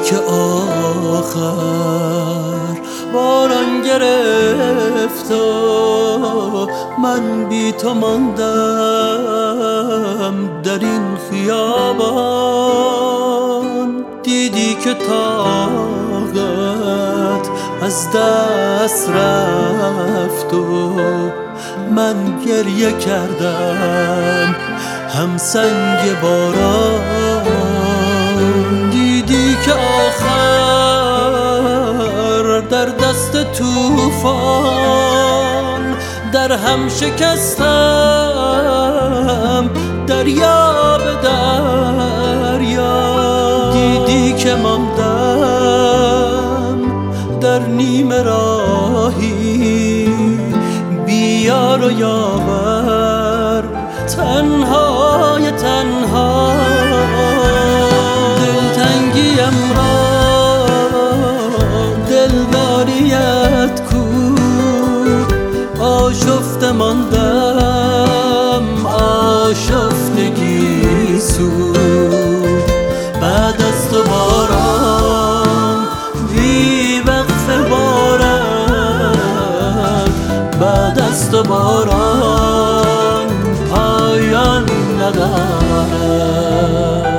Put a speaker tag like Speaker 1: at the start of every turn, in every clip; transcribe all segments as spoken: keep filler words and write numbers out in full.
Speaker 1: که آخر باران گرفت و من بی تو ماندم در این خیابان. دیدی که طاقت از دست رفت و من گریه کردم هم سنگ باران. دیدی که آخر در دست طوفان در هم شکستم دریا به دریا. دیدی که ماندم در نیمه راهی بی یار و یاور، تنهای تنها. دلتنگیم را دلداریت کو، آشفته ماندم آشفتگی سو. بعد از تو باران بی وقف بارد، بعد از تو باران پایان ندارد.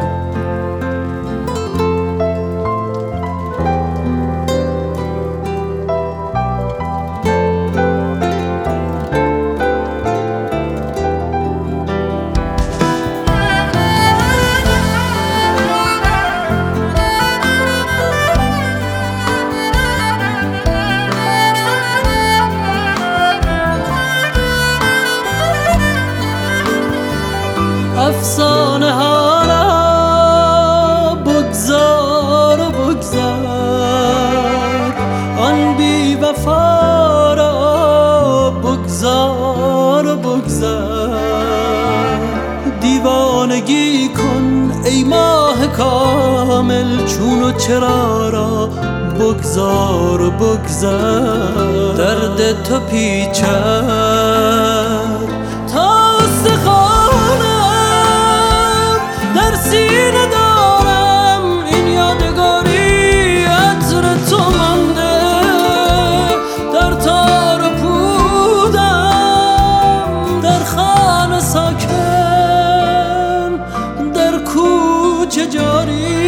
Speaker 1: افسانه ها را بگذار و بگذار، آن بی وفا را بگذار و بگذار. دیوانگی کن ای ماه کامل، چون و چرا را بگذار و بگذار. درد تو پیچد تا استخوانم، در سینه دارم این یادگاری عطر تو مانده. در تار و پودم در خانه ساکن، در کوچه جاری.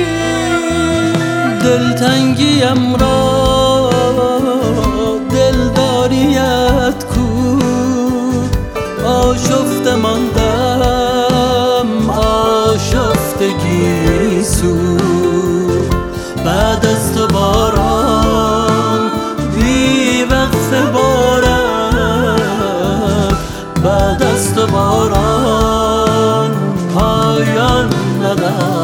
Speaker 1: دلتنگیم را دلداریت کو، آشفته ماندم آشفتگی سو. بعد از تو باران بی وقف بارد، بعد از تو باران پایان ندارد.